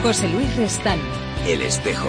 José Luis Restán. El Espejo.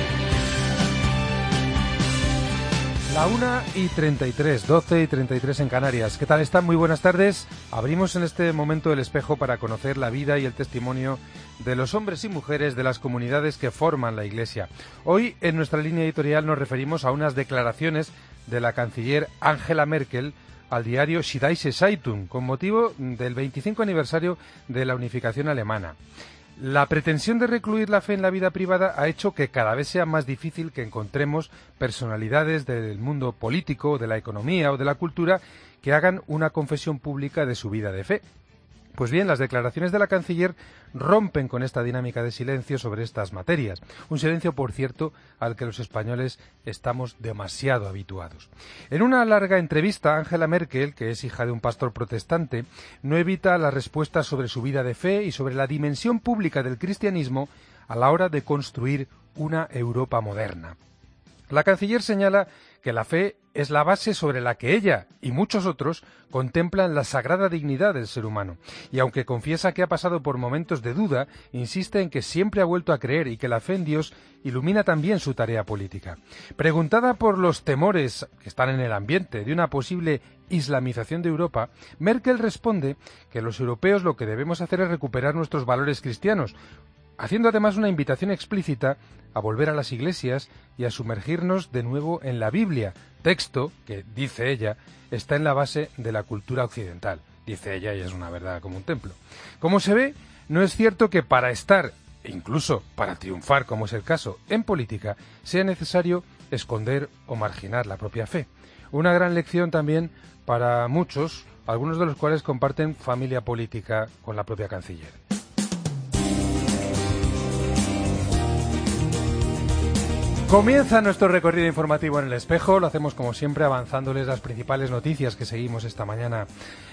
La 1:33, 12:33 en Canarias. ¿Qué tal están? Muy buenas tardes. Abrimos en este momento El Espejo para conocer la vida y el testimonio de los hombres y mujeres de las comunidades que forman la Iglesia. Hoy, en nuestra línea editorial, nos referimos a unas declaraciones de la canciller Angela Merkel al diario Süddeutsche Zeitung, con motivo del 25 aniversario de la unificación alemana. La pretensión de recluir la fe en la vida privada ha hecho que cada vez sea más difícil que encontremos personalidades del mundo político, de la economía o de la cultura que hagan una confesión pública de su vida de fe. Pues bien, las declaraciones de la canciller rompen con esta dinámica de silencio sobre estas materias. Un silencio, por cierto, al que los españoles estamos demasiado habituados. En una larga entrevista, Angela Merkel, que es hija de un pastor protestante, no evita las respuestas sobre su vida de fe y sobre la dimensión pública del cristianismo a la hora de construir una Europa moderna. La canciller señala que la fe es la base sobre la que ella y muchos otros contemplan la sagrada dignidad del ser humano. Y aunque confiesa que ha pasado por momentos de duda, insiste en que siempre ha vuelto a creer y que la fe en Dios ilumina también su tarea política. Preguntada por los temores que están en el ambiente de una posible islamización de Europa, Merkel responde que los europeos lo que debemos hacer es recuperar nuestros valores cristianos, haciendo además una invitación explícita a volver a las iglesias y a sumergirnos de nuevo en la Biblia, texto que, dice ella, está en la base de la cultura occidental. Dice ella, y es una verdad como un templo. Como se ve, no es cierto que para estar, e incluso para triunfar, como es el caso, en política, sea necesario esconder o marginar la propia fe. Una gran lección también para muchos, algunos de los cuales comparten familia política con la propia canciller. Comienza nuestro recorrido informativo en El Espejo. Lo hacemos como siempre avanzándoles las principales noticias que seguimos esta mañana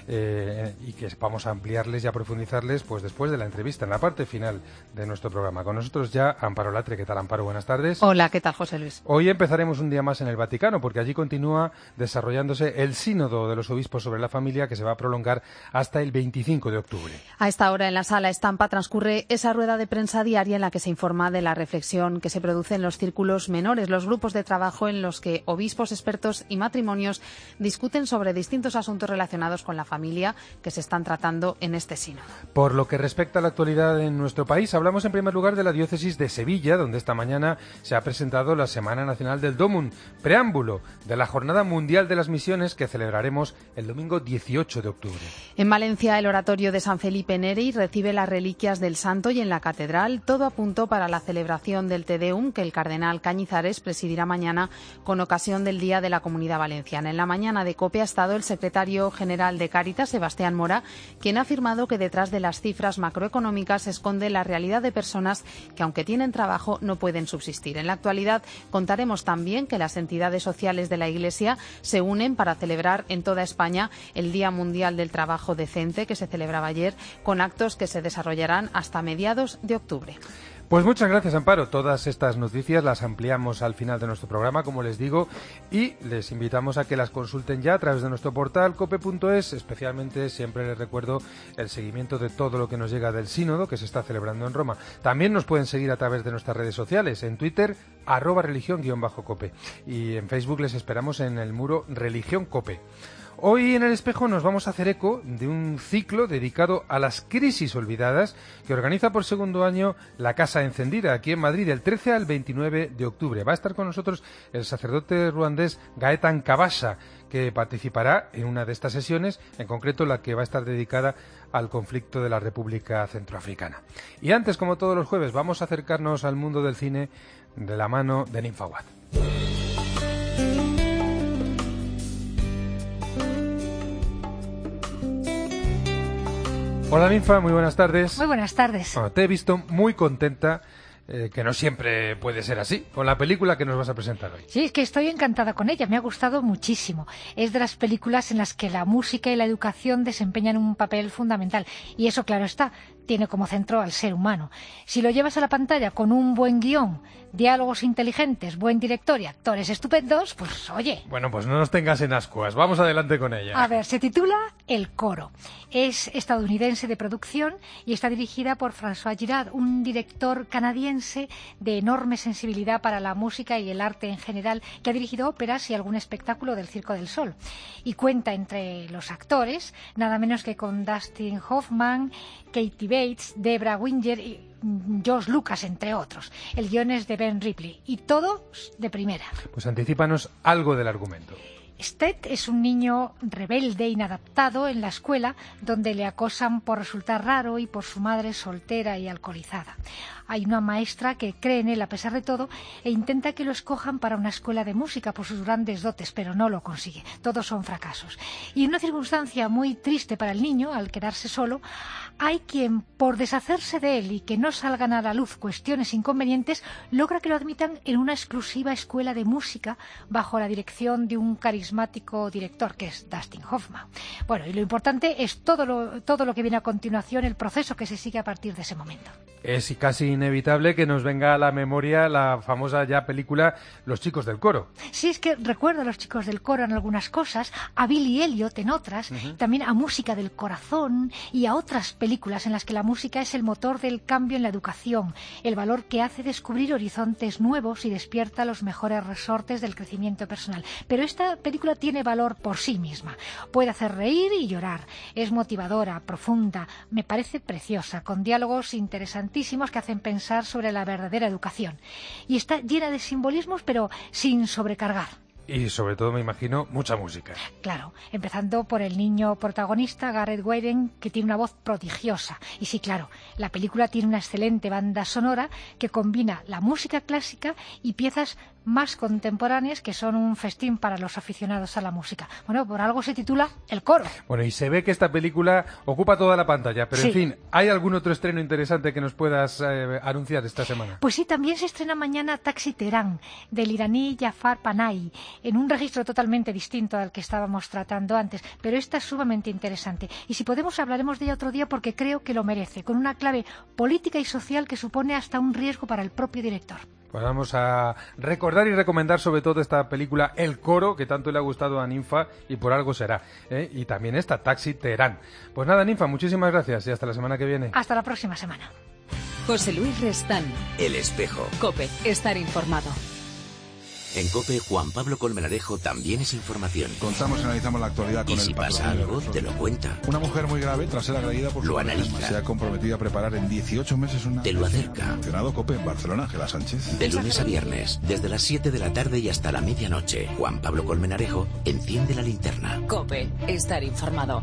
y que vamos a ampliarles y a profundizarles pues después de la entrevista, en la parte final de nuestro programa. Con nosotros ya Amparo Latre. ¿Qué tal, Amparo? Buenas tardes. Hola, ¿qué tal, José Luis? Hoy empezaremos un día más en el Vaticano porque allí continúa desarrollándose el Sínodo de los Obispos sobre la Familia, que se va a prolongar hasta el 25 de octubre. A esta hora en la Sala Estampa transcurre esa rueda de prensa diaria en la que se informa de la reflexión que se produce en los círculos menores, los grupos de trabajo en los que obispos, expertos y matrimonios discuten sobre distintos asuntos relacionados con la familia que se están tratando en este sínodo. Por lo que respecta a la actualidad en nuestro país, hablamos en primer lugar de la diócesis de Sevilla, donde esta mañana se ha presentado la Semana Nacional del Dómum, preámbulo de la Jornada Mundial de las Misiones que celebraremos el domingo 18 de octubre. En Valencia, el oratorio de San Felipe Neri recibe las reliquias del santo y en la catedral todo apuntó para la celebración del Te Deum que el cardenal Cañizares presidirá mañana con ocasión del Día de la Comunidad Valenciana. En la mañana de COPE ha estado el secretario general de Cáritas, Sebastián Mora, quien ha afirmado que detrás de las cifras macroeconómicas se esconde la realidad de personas que, aunque tienen trabajo, no pueden subsistir. En la actualidad contaremos también que las entidades sociales de la Iglesia se unen para celebrar en toda España el Día Mundial del Trabajo Decente, que se celebraba ayer, con actos que se desarrollarán hasta mediados de octubre. Pues muchas gracias, Amparo. Todas estas noticias las ampliamos al final de nuestro programa, como les digo, y les invitamos a que las consulten ya a través de nuestro portal cope.es. Especialmente siempre les recuerdo el seguimiento de todo lo que nos llega del sínodo que se está celebrando en Roma. También nos pueden seguir a través de nuestras redes sociales, en Twitter, @religión_cope, y en Facebook les esperamos en el muro Religión Cope. Hoy en El Espejo nos vamos a hacer eco de un ciclo dedicado a las crisis olvidadas que organiza por segundo año la Casa Encendida aquí en Madrid del 13 al 29 de octubre. Va a estar con nosotros el sacerdote ruandés Gaetan Kabasha, que participará en una de estas sesiones, en concreto la que va a estar dedicada al conflicto de la República Centroafricana. Y antes, como todos los jueves, vamos a acercarnos al mundo del cine de la mano de Ninfa Wad. Hola Ninfa, muy buenas tardes. Muy buenas tardes. Bueno, te he visto muy contenta, que no siempre puede ser así, con la película que nos vas a presentar hoy. Sí, es que estoy encantada con ella, me ha gustado muchísimo. Es de las películas en las que la música y la educación desempeñan un papel fundamental. Y eso, claro está, tiene como centro al ser humano. Si lo llevas a la pantalla con un buen guión, diálogos inteligentes, buen director y actores estupendos, pues oye. Bueno, pues no nos tengas en ascuas. Vamos adelante con ella. A ver, se titula El coro. Es estadounidense de producción y está dirigida por François Girard, un director canadiense de enorme sensibilidad para la música y el arte en general, que ha dirigido óperas y algún espectáculo del Circo del Sol. Y cuenta entre los actores nada menos que con Dustin Hoffman, Katie Bates, Debra Winger y George Lucas, entre otros. El guion es de Ben Ripley y todo de primera. Pues anticípanos algo del argumento. Sted es un niño rebelde, inadaptado en la escuela, donde le acosan por resultar raro y por su madre soltera y alcoholizada. Hay una maestra que cree en él a pesar de todo e intenta que lo escojan para una escuela de música por sus grandes dotes, pero no lo consigue. Todos son fracasos. Y en una circunstancia muy triste para el niño, al quedarse solo, hay quien, por deshacerse de él y que no salgan a la luz cuestiones inconvenientes, logra que lo admitan en una exclusiva escuela de música bajo la dirección de un carismático director, que es Dustin Hoffman. Bueno, y lo importante es todo lo que viene a continuación, el proceso que se sigue a partir de ese momento. Es casi inevitable que nos venga a la memoria la famosa ya película Los chicos del coro. Sí, es que recuerdo a Los chicos del coro en algunas cosas, a Billy Elliot en otras, también a Música del corazón y a otras películas en las que la música es el motor del cambio en la educación, el valor que hace descubrir horizontes nuevos y despierta los mejores resortes del crecimiento personal. Pero esta película tiene valor por sí misma. Puede hacer reír y llorar. Es motivadora, profunda, me parece preciosa, con diálogos interesantísimos que hacen pensar sobre la verdadera educación. Y está llena de simbolismos, pero sin sobrecargar. Y sobre todo, me imagino, mucha música. Claro, empezando por el niño protagonista, Gareth Wayden, que tiene una voz prodigiosa. Y sí, claro, la película tiene una excelente banda sonora que combina la música clásica y piezas más contemporáneas que son un festín para los aficionados a la música. Bueno, por algo se titula El coro. Bueno, y se ve que esta película ocupa toda la pantalla, pero sí. En fin, ¿hay algún otro estreno interesante que nos puedas anunciar esta semana? Pues sí, también se estrena mañana Taxi Teherán, del iraní Jafar Panahi, en un registro totalmente distinto al que estábamos tratando antes, pero esta es sumamente interesante. Y si podemos hablaremos de ella otro día porque creo que lo merece, con una clave política y social que supone hasta un riesgo para el propio director. Pues vamos a recordar y recomendar sobre todo esta película El coro, que tanto le ha gustado a Ninfa y por algo será, y también esta Taxi Teherán. Pues nada, Ninfa, muchísimas gracias y hasta la semana que viene. Hasta la próxima semana. José Luis Restán. El espejo. COPE. Estar informado. En COPE, Juan Pablo Colmenarejo también es información. Contamos y analizamos la actualidad con y si pasa algo, te lo cuenta. Una mujer muy grave, tras ser agredida por su lo analiza. Se ha comprometido a preparar en 18 meses una... Te lo acerca. Mencionado COPE en Barcelona, Ángela Sánchez. De lunes a viernes, desde las 7 de la tarde y hasta la medianoche, Juan Pablo Colmenarejo enciende la linterna. COPE. Estar informado.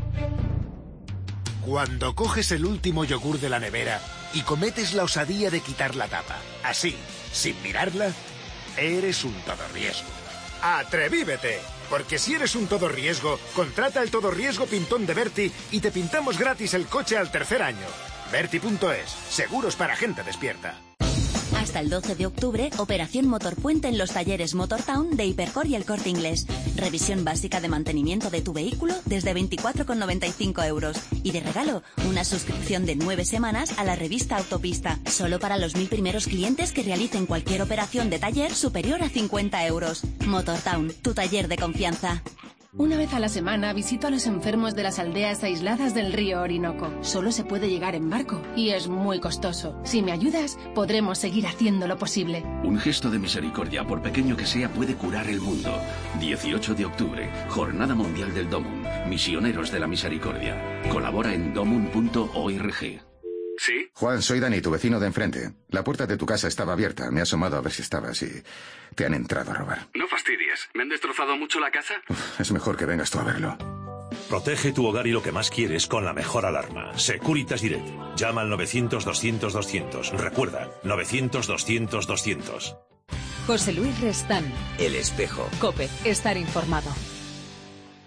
Cuando coges el último yogur de la nevera y cometes la osadía de quitar la tapa, así, sin mirarla, eres un todorriesgo. ¡Atrevívete! Porque si eres un todorriesgo, contrata el todorriesgo pintón de Berti y te pintamos gratis el coche al tercer año. Berti.es, seguros para gente despierta. Hasta el 12 de octubre, operación Motorpuente en los talleres Motortown de Hipercor y El Corte Inglés. Revisión básica de mantenimiento de tu vehículo desde 24,95 €. Y de regalo, una suscripción de 9 semanas a la revista Autopista. Solo para los 1000 primeros clientes que realicen cualquier operación de taller superior a 50 €. Motortown, tu taller de confianza. Una vez a la semana visito a los enfermos de las aldeas aisladas del río Orinoco. Solo se puede llegar en barco y es muy costoso. Si me ayudas, podremos seguir haciendo lo posible. Un gesto de misericordia, por pequeño que sea, puede curar el mundo. 18 de octubre, Jornada Mundial del DOMUN. Misioneros de la Misericordia. Colabora en domun.org. ¿Sí? Juan, soy Dani, tu vecino de enfrente. La puerta de tu casa estaba abierta. Me he asomado a ver si estabas y te han entrado a robar. No fastidies. ¿Me han destrozado mucho la casa? Es mejor que vengas tú a verlo. Protege tu hogar y lo que más quieres con la mejor alarma. Securitas Direct. Llama al 900-200-200. Recuerda, 900-200-200. José Luis Restán. El espejo. COPE. Estar informado.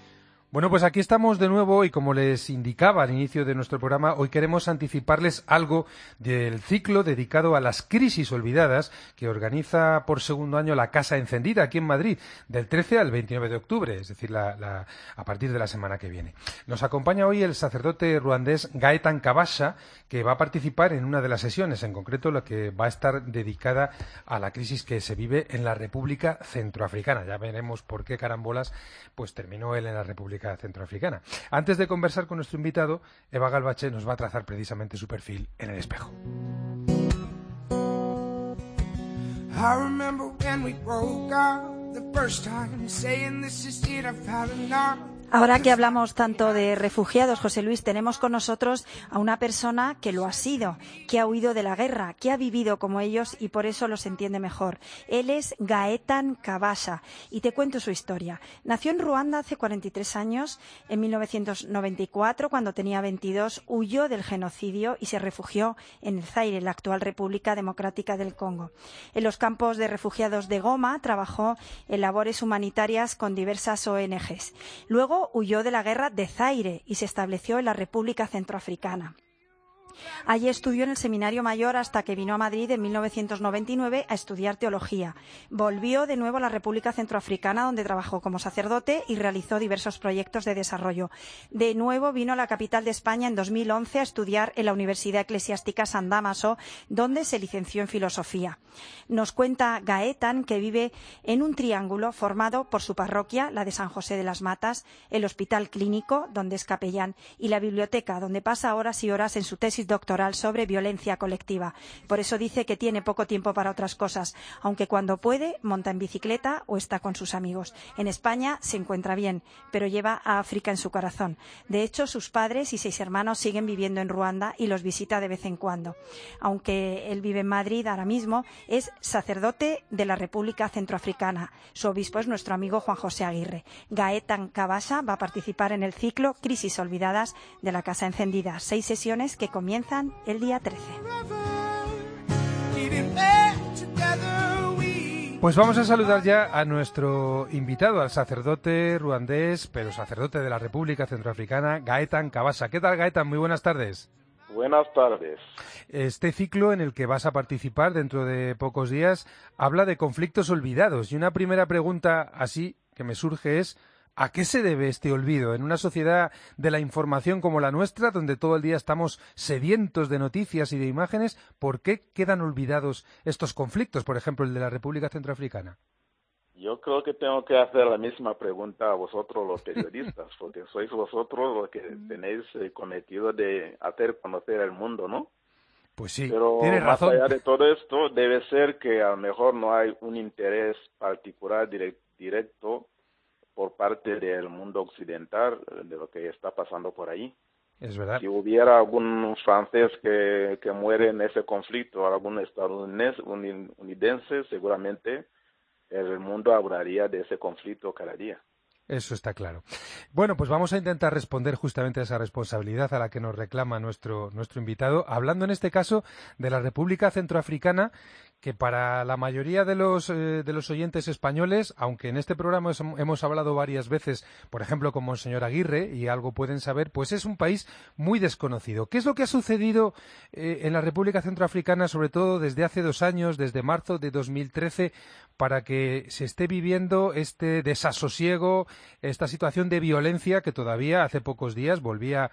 Bueno, pues aquí estamos de nuevo y como les indicaba al inicio de nuestro programa, hoy queremos anticiparles algo del ciclo dedicado a las crisis olvidadas que organiza por segundo año la Casa Encendida aquí en Madrid, del 13 al 29 de octubre, es decir, a partir de la semana que viene. Nos acompaña hoy el sacerdote ruandés Gaetan Kabasha, que va a participar en una de las sesiones, en concreto la que va a estar dedicada a la crisis que se vive en la República Centroafricana. Ya veremos por qué carambolas pues terminó él en la República Centroafricana. Antes de conversar con nuestro invitado, Eva Galbache nos va a trazar precisamente su perfil en el espejo. Ahora que hablamos tanto de refugiados, José Luis, tenemos con nosotros a una persona que lo ha sido, que ha huido de la guerra, que ha vivido como ellos y por eso los entiende mejor. Él es Gaetan Kabasha y te cuento su historia. Nació en Ruanda hace 43 años, en 1994, cuando tenía 22, huyó del genocidio y se refugió en el Zaire, la actual República Democrática del Congo. En los campos de refugiados de Goma trabajó en labores humanitarias con diversas ONGs. Luego huyó de la guerra de Zaire y se estableció en la República Centroafricana. Allí estudió en el Seminario Mayor hasta que vino a Madrid en 1999 a estudiar teología. Volvió de nuevo a la República Centroafricana, donde trabajó como sacerdote y realizó diversos proyectos de desarrollo. De nuevo vino a la capital de España en 2011 a estudiar en la Universidad Eclesiástica San Dámaso, donde se licenció en filosofía. Nos cuenta Gaetan que vive en un triángulo formado por su parroquia, la de San José de las Matas, el hospital clínico, donde es capellán, y la biblioteca, donde pasa horas y horas en su tesis doctoral sobre violencia colectiva. Por eso dice que tiene poco tiempo para otras cosas, aunque cuando puede monta en bicicleta o está con sus amigos. En España se encuentra bien, pero lleva a África en su corazón. De hecho, sus padres y 6 hermanos siguen viviendo en Ruanda y los visita de vez en cuando. Aunque él vive en Madrid ahora mismo, es sacerdote de la República Centroafricana. Su obispo es nuestro amigo Juan José Aguirre. Gaetan Kabasha va a participar en el ciclo Crisis Olvidadas de la Casa Encendida. 6 sesiones que comienzan el día 13. Pues vamos a saludar ya a nuestro invitado, al sacerdote ruandés, pero sacerdote de la República Centroafricana, Gaetan Kabasha. ¿Qué tal, Gaetan? Muy buenas tardes. Buenas tardes. Este ciclo en el que vas a participar dentro de pocos días habla de conflictos olvidados. Y una primera pregunta así que me surge es: ¿a qué se debe este olvido en una sociedad de la información como la nuestra, donde todo el día estamos sedientos de noticias y de imágenes? ¿Por qué quedan olvidados estos conflictos, por ejemplo, el de la República Centroafricana? Yo creo que tengo que hacer la misma pregunta a vosotros los periodistas, porque sois vosotros los que tenéis el cometido de hacer conocer el mundo, ¿no? Pues sí, pero tienes más razón. allá de todo esto, debe ser que a lo mejor no hay un interés particular directo por parte del mundo occidental de lo que está pasando por ahí. Es verdad. Si hubiera algún francés que muere en ese conflicto, algún estadounidense, seguramente el mundo hablaría de ese conflicto cada día. Eso está claro. Bueno, pues vamos a intentar responder justamente a esa responsabilidad a la que nos reclama nuestro invitado, hablando en este caso de la República Centroafricana, que para la mayoría de los oyentes españoles, aunque en este programa hemos hablado varias veces, por ejemplo, con Monseñor Aguirre, y algo pueden saber, pues es un país muy desconocido. ¿Qué es lo que ha sucedido en la República Centroafricana, sobre todo desde hace 2 años, desde marzo de 2013, para que se esté viviendo este desasosiego, esta situación de violencia que todavía hace pocos días volvía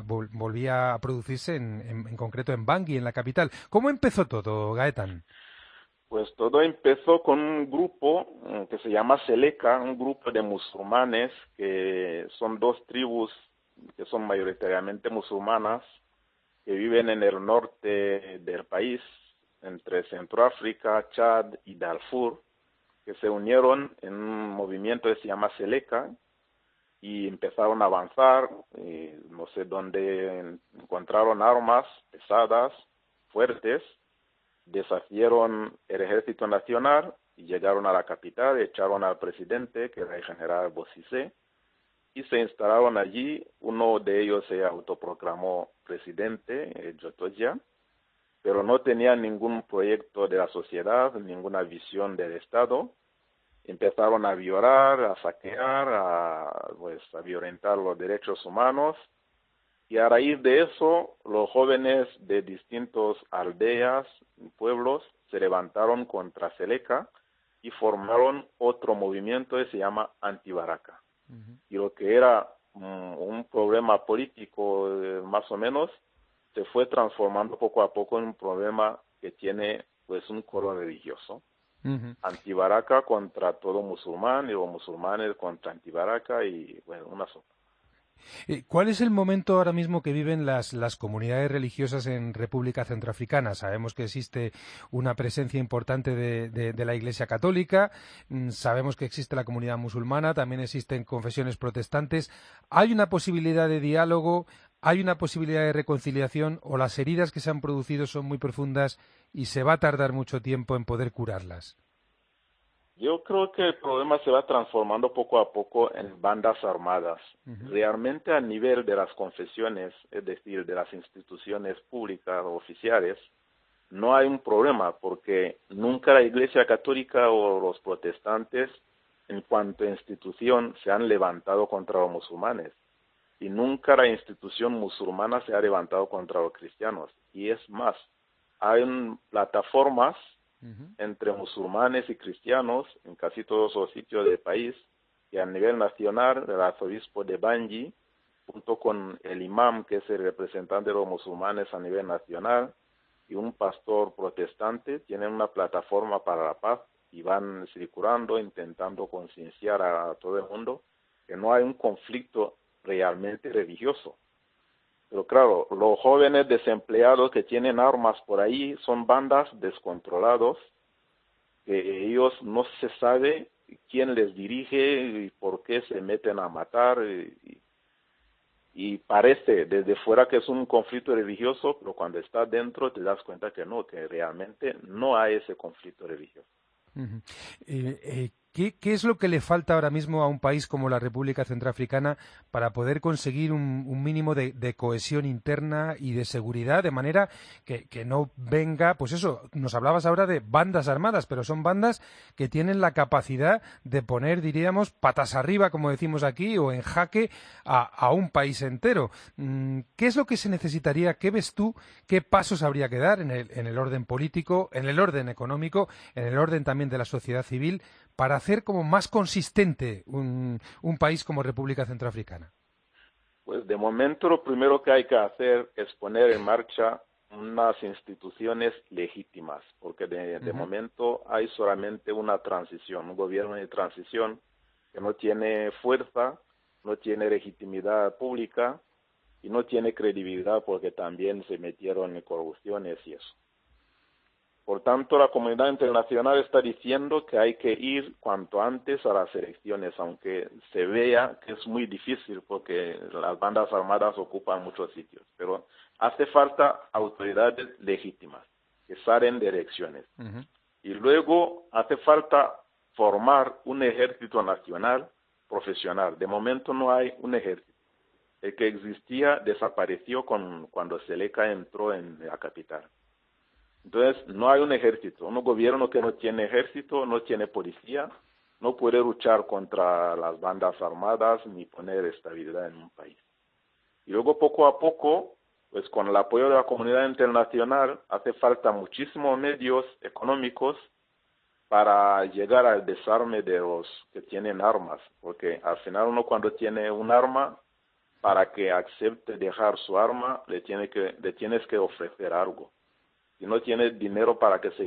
a producirse en concreto en Bangui, en la capital? ¿Cómo empezó todo, Gaetan? Pues todo empezó con un grupo que se llama Seleka, un grupo de musulmanes que son 2 tribus que son mayoritariamente musulmanas, que viven en el norte del país, entre Centroáfrica, Chad y Darfur, que se unieron en un movimiento que se llama Seleka y empezaron a avanzar, no sé dónde encontraron armas pesadas, fuertes, desafiaron el ejército nacional y llegaron a la capital, echaron al presidente, que era el general Bozizé, y se instalaron allí. Uno de ellos se autoproclamó presidente, Jotoya, pero no tenía ningún proyecto de la sociedad, ninguna visión del Estado. empezaron a violar, a saquear, a violentar los derechos humanos. Y a raíz de eso, los jóvenes de distintas aldeas y pueblos se levantaron contra Seleka y formaron otro movimiento que se llama Antibaraka. Y lo que era un problema político más o menos, se fue transformando poco a poco en un problema que tiene pues un color religioso. Antibaraka contra todo musulmán y los musulmanes contra Antibaraka y bueno, una sopa. ¿Cuál es el momento ahora mismo que viven las comunidades religiosas en República Centroafricana? Sabemos que existe una presencia importante de la Iglesia Católica, sabemos que existe la comunidad musulmana, también existen confesiones protestantes. ¿Hay una posibilidad de diálogo? ¿Hay una posibilidad de reconciliación? ¿O las heridas que se han producido son muy profundas y se va a tardar mucho tiempo en poder curarlas? Yo creo que el problema se va transformando poco a poco en bandas armadas. Realmente a nivel de las confesiones, es decir, de las instituciones públicas o oficiales, no hay un problema porque nunca la Iglesia Católica o los protestantes, en cuanto a institución, se han levantado contra los musulmanes. Y nunca la institución musulmana se ha levantado contra los cristianos. Y es más, hay plataformas entre musulmanes y cristianos en casi todos los sitios del país, y a nivel nacional el arzobispo de Bangi, junto con el imam, que es el representante de los musulmanes a nivel nacional, y un pastor protestante, tienen una plataforma para la paz y van circulando, intentando concienciar a todo el mundo que no hay un conflicto realmente religioso. Pero claro, los jóvenes desempleados que tienen armas por ahí son bandas descontrolados, que ellos no se sabe quién les dirige y por qué se meten a matar. Y parece desde fuera que es un conflicto religioso, pero cuando estás dentro te das cuenta que no, que realmente no hay ese conflicto religioso. ¿Qué es lo que le falta ahora mismo a un país como la República Centroafricana para poder conseguir un mínimo de cohesión interna y de seguridad, de manera que no venga, pues eso, nos hablabas ahora de bandas armadas, pero son bandas que tienen la capacidad de poner, diríamos, patas arriba, como decimos aquí, o en jaque a un país entero? ¿Qué es lo que se necesitaría? ¿Qué ves tú? ¿Qué pasos habría que dar en el orden político, en el orden económico, en el orden también de la sociedad civil, para hacer como más consistente un país como República Centroafricana? Pues de momento lo primero que hay que hacer es poner en marcha unas instituciones legítimas, porque de momento hay solamente una transición, un gobierno de transición que no tiene fuerza, no tiene legitimidad pública y no tiene credibilidad porque también se metieron en corrupciones y eso. Por tanto, la comunidad internacional está diciendo que hay que ir cuanto antes a las elecciones, aunque se vea que es muy difícil porque las bandas armadas ocupan muchos sitios. Pero hace falta autoridades legítimas que salen de elecciones. Y luego hace falta formar un ejército nacional profesional. De momento no hay un ejército. El que existía desapareció cuando Seleka entró en la capital. Entonces, no hay un ejército. Un gobierno que no tiene ejército, no tiene policía, no puede luchar contra las bandas armadas ni poner estabilidad en un país. Y luego, poco a poco, pues con el apoyo de la comunidad internacional, hace falta muchísimos medios económicos para llegar al desarme de los que tienen armas. Porque al final uno cuando tiene un arma, para que acepte dejar su arma, le tienes que ofrecer algo. Si no tiene dinero para que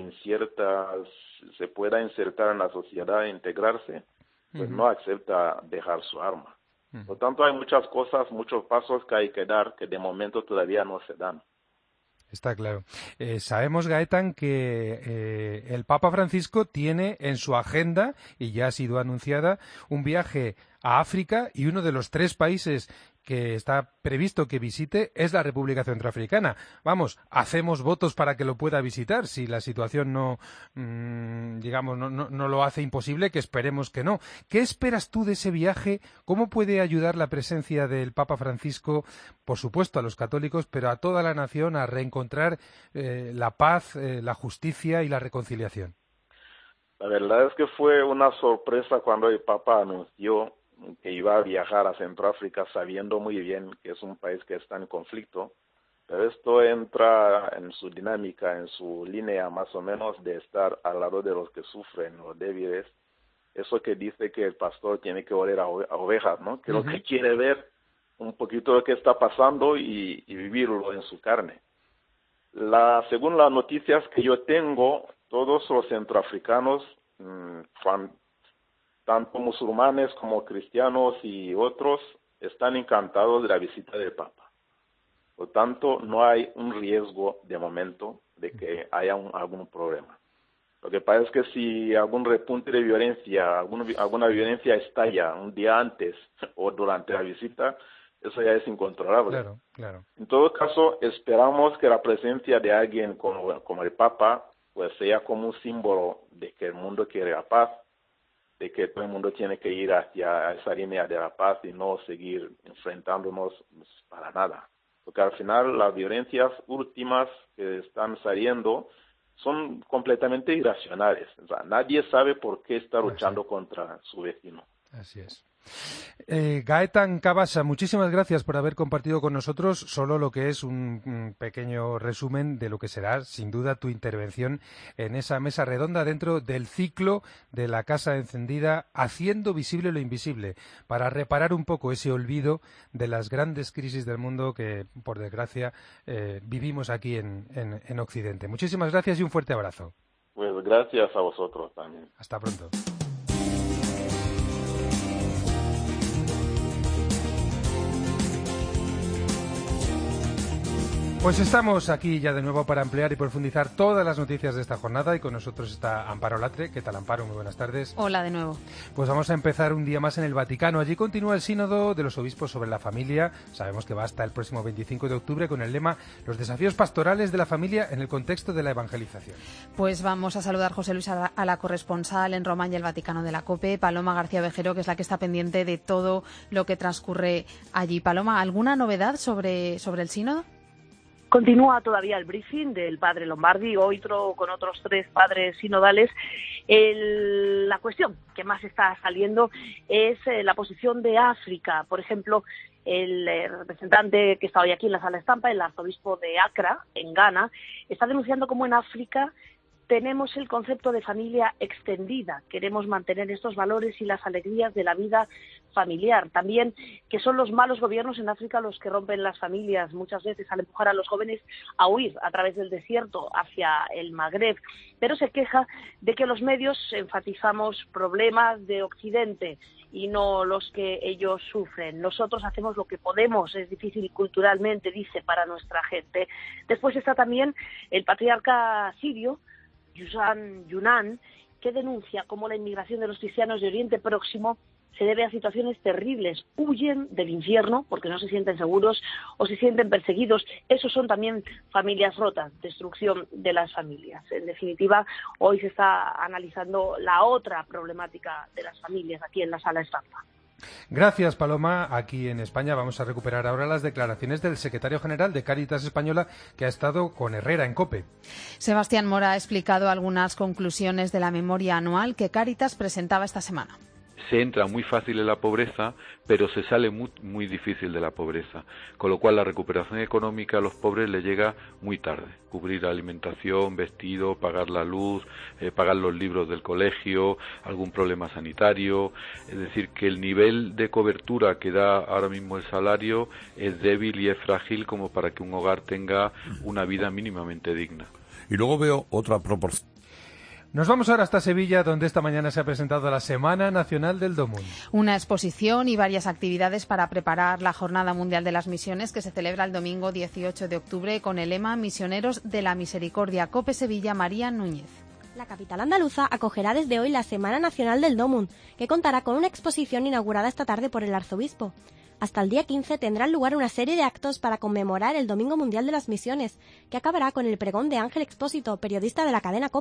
se pueda insertar en la sociedad e integrarse, pues no acepta dejar su arma. Por lo tanto, hay muchas cosas, muchos pasos que hay que dar que de momento todavía no se dan. Está claro. Sabemos, Gaetan, que el Papa Francisco tiene en su agenda, y ya ha sido anunciada, un viaje a África, y uno de los 3 países que está previsto que visite es la República Centroafricana. Vamos, hacemos votos para que lo pueda visitar. Si la situación no lo hace imposible, que esperemos que no. ¿Qué esperas tú de ese viaje? ¿Cómo puede ayudar la presencia del Papa Francisco, por supuesto a los católicos, pero a toda la nación a reencontrar la paz, la justicia y la reconciliación? La verdad es que fue una sorpresa cuando el Papa anunció que iba a viajar a Centroáfrica sabiendo muy bien que es un país que está en conflicto. Pero esto entra en su dinámica, en su línea más o menos de estar al lado de los que sufren, los débiles. Eso que dice que el pastor tiene que oler a ovejas, ¿no? Que lo que quiere ver un poquito de qué está pasando y vivirlo en su carne. Según las noticias que yo tengo, todos los centroafricanos, tanto musulmanes como cristianos y otros, están encantados de la visita del Papa. Por lo tanto, no hay un riesgo de momento de que haya algún problema. Lo que pasa es que si algún repunte de violencia, alguna violencia estalla un día antes o durante la visita, eso ya es incontrolable. Claro. En todo caso, esperamos que la presencia de alguien como el Papa pues sea como un símbolo de que el mundo quiere la paz, de que todo el mundo tiene que ir hacia esa línea de la paz y no seguir enfrentándonos para nada. Porque al final las violencias últimas que están saliendo son completamente irracionales. O sea, nadie sabe por qué está luchando contra su vecino. Así es. Gaetan Cabasa, muchísimas gracias por haber compartido con nosotros solo lo que es un pequeño resumen de lo que será, sin duda, tu intervención en esa mesa redonda dentro del ciclo de la Casa Encendida, haciendo visible lo invisible, para reparar un poco ese olvido de las grandes crisis del mundo que, por desgracia, vivimos aquí en Occidente. Muchísimas gracias y un fuerte abrazo. Pues gracias a vosotros también. Hasta pronto. Pues estamos aquí ya de nuevo para ampliar y profundizar todas las noticias de esta jornada y con nosotros está Amparo Latre. ¿Qué tal, Amparo? Muy buenas tardes. Hola de nuevo. Pues vamos a empezar un día más en el Vaticano. Allí continúa el sínodo de los obispos sobre la familia. Sabemos que va hasta el próximo 25 de octubre con el lema Los desafíos pastorales de la familia en el contexto de la evangelización. Pues vamos a saludar, José Luis, a la corresponsal en Roma y el Vaticano de la COPE, Paloma García Vejero, que es la que está pendiente de todo lo que transcurre allí. Paloma, ¿alguna novedad sobre el sínodo? Continúa todavía el briefing del padre Lombardi, hoy con otros 3 padres sinodales. La cuestión que más está saliendo es la posición de África. Por ejemplo, el representante que está hoy aquí en la sala estampa, el arzobispo de Accra, en Ghana, está denunciando cómo en África tenemos el concepto de familia extendida. Queremos mantener estos valores y las alegrías de la vida familiar. También que son los malos gobiernos en África los que rompen las familias muchas veces al empujar a los jóvenes a huir a través del desierto hacia el Magreb. Pero se queja de que los medios enfatizamos problemas de Occidente y no los que ellos sufren. Nosotros hacemos lo que podemos, es difícil culturalmente, dice, para nuestra gente. Después está también el patriarca sirio, Yunan, que denuncia cómo la inmigración de los cristianos de Oriente Próximo se debe a situaciones terribles. Huyen del infierno porque no se sienten seguros o se sienten perseguidos. Esos son también familias rotas, destrucción de las familias. En definitiva, hoy se está analizando la otra problemática de las familias aquí en la sala estampa. Gracias, Paloma. Aquí en España vamos a recuperar ahora las declaraciones del secretario general de Cáritas Española, que ha estado con Herrera en COPE. Sebastián Mora ha explicado algunas conclusiones de la memoria anual que Cáritas presentaba esta semana. Se entra muy fácil en la pobreza, pero se sale muy difícil de la pobreza, con lo cual la recuperación económica a los pobres les llega muy tarde. Cubrir alimentación, vestido, pagar la luz, pagar los libros del colegio, algún problema sanitario. Es decir, que el nivel de cobertura que da ahora mismo el salario es débil y es frágil como para que un hogar tenga una vida mínimamente digna. Y luego veo otra proporción. Nos vamos ahora hasta Sevilla, donde esta mañana se ha presentado la Semana Nacional del DOMUN. Una exposición y varias actividades para preparar la Jornada Mundial de las Misiones, que se celebra el domingo 18 de octubre con el lema Misioneros de la Misericordia. COPE Sevilla, María Núñez. La capital andaluza acogerá desde hoy la Semana Nacional del DOMUN, que contará con una exposición inaugurada esta tarde por el arzobispo. Hasta el día 15 tendrán lugar una serie de actos para conmemorar el Domingo Mundial de las Misiones, que acabará con el pregón de Ángel Expósito, periodista de la cadena COPE.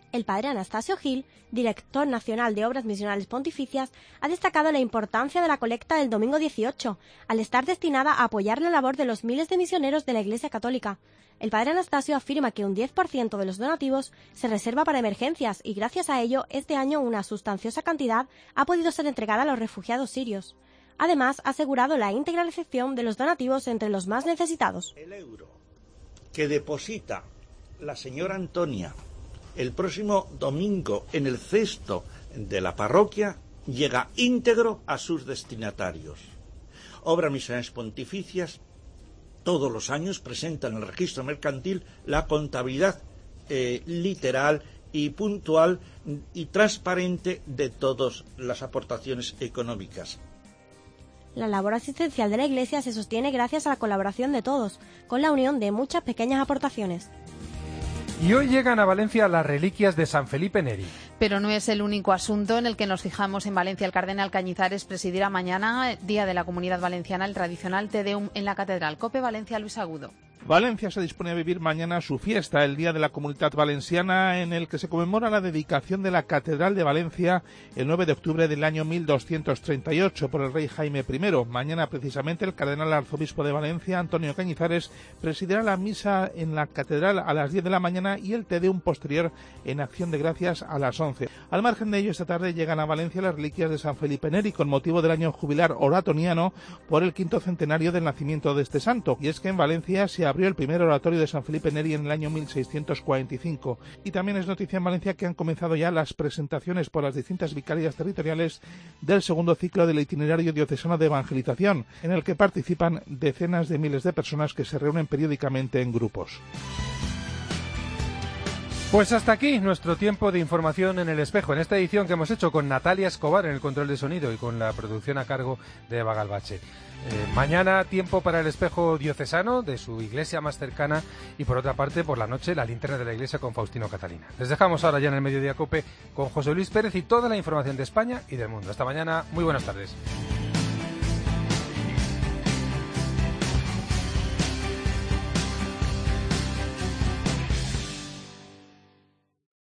El padre Anastasio Gil, director nacional de Obras Misionales Pontificias, ha destacado la importancia de la colecta del domingo 18, al estar destinada a apoyar la labor de los miles de misioneros de la Iglesia Católica. El padre Anastasio afirma que un 10% de los donativos se reserva para emergencias y gracias a ello este año una sustanciosa cantidad ha podido ser entregada a los refugiados sirios. Además, ha asegurado la íntegra recepción de los donativos entre los más necesitados. El euro que deposita la señora Antonia el próximo domingo en el cesto de la parroquia llega íntegro a sus destinatarios. Obras Misionales Pontificias todos los años presenta en el registro mercantil la contabilidad literal y puntual y transparente de todas las aportaciones económicas. La labor asistencial de la Iglesia se sostiene gracias a la colaboración de todos, con la unión de muchas pequeñas aportaciones. Y hoy llegan a Valencia las reliquias de San Felipe Neri. Pero no es el único asunto en el que nos fijamos en Valencia. El cardenal Cañizares presidirá mañana, Día de la Comunidad Valenciana, el tradicional Te Deum en la Catedral. COPE Valencia, Luis Agudo. Valencia se dispone a vivir mañana su fiesta, el Día de la Comunidad Valenciana, en el que se conmemora la dedicación de la Catedral de Valencia el 9 de octubre del año 1238 por el rey Jaime I. Mañana, precisamente, el cardenal arzobispo de Valencia, Antonio Cañizares, presidirá la misa en la Catedral a las 10 de la mañana y el Te Deum posterior en acción de gracias a las 11. Al margen de ello, esta tarde llegan a Valencia las reliquias de San Felipe Neri con motivo del año jubilar oratoniano por el 5º centenario del nacimiento de este santo. Y es que en Valencia se abrió el primer oratorio de San Felipe Neri en el año 1645. Y también es noticia en Valencia que han comenzado ya las presentaciones por las distintas vicarías territoriales del segundo ciclo del itinerario diocesano de evangelización, en el que participan decenas de miles de personas que se reúnen periódicamente en grupos. Pues hasta aquí nuestro tiempo de información en El Espejo, en esta edición que hemos hecho con Natalia Escobar en el control de sonido y con la producción a cargo de Eva Galvache. Mañana tiempo para El Espejo diocesano de su iglesia más cercana y por otra parte por la noche la linterna de la iglesia con Faustino Catalina. Les dejamos ahora ya en el Mediodía Cope con José Luis Pérez y toda la información de España y del mundo. Hasta mañana, muy buenas tardes.